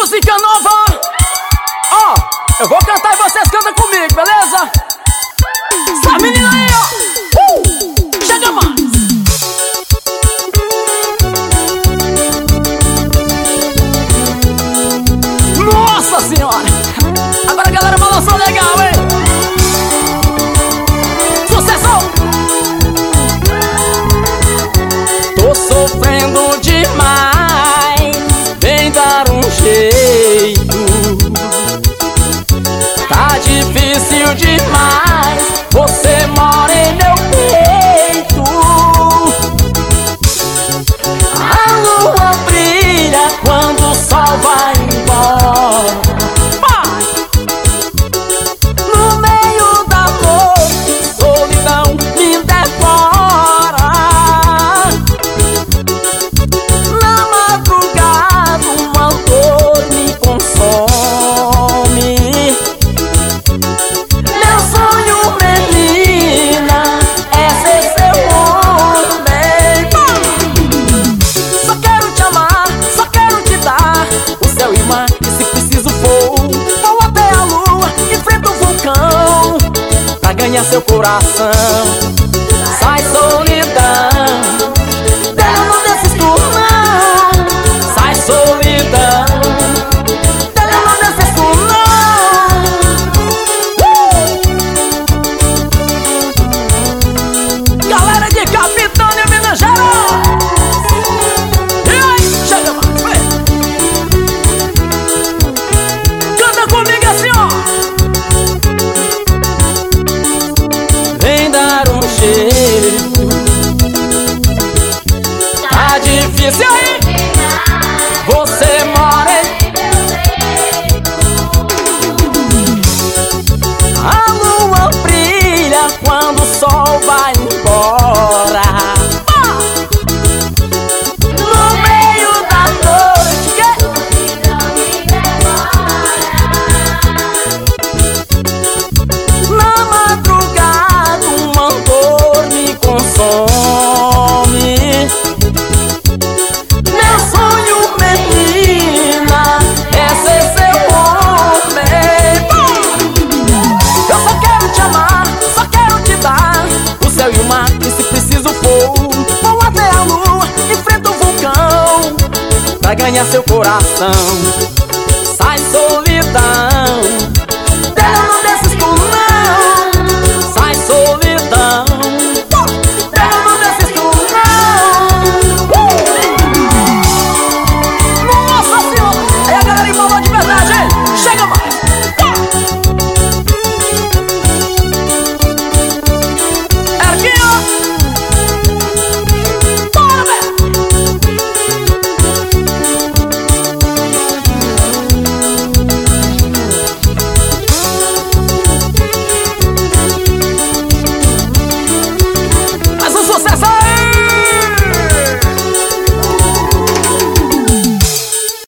música nova. Ó, eu vou cantar e vocês cantam comigo, beleza? Essa menina aí, ó, chega mais. Nossa senhora, agora a galera balançou legal, hein? Sucesso! Tô sofrendo demais, vem dar um jeito. Tá difícil demais, você mora em meu peito. A lua brilha quando o sol vai embora. No meio da noite, solidão me devora. Na madrugada, uma dor me consome. Meu sonho, menina, é ser seu homem. Só quero te amar, só quero te dar o céu e o mar, e se preciso vou até a lua, enfrento o vulcão pra ganhar seu coração. Sai, solidão, eu não desisto não. Sai, solidão, eu não desisto não. Galera de Capitânia, Minas Gerais. E aí, chega mais, vem. Canta comigo assim, ó. Vem dar um jeito. Tá difícil aí. Você mora em... A lua brilha quando o sol vai embora. No meio da noite, na madrugada, uma dor me consome. Meu sonho, menina, é ser seu homem. Eu só quero te amar, só quero te dar o céu e o mar, e se preciso vou até a lua, enfrento o vulcão pra ganhar seu coração. Sai, solidão.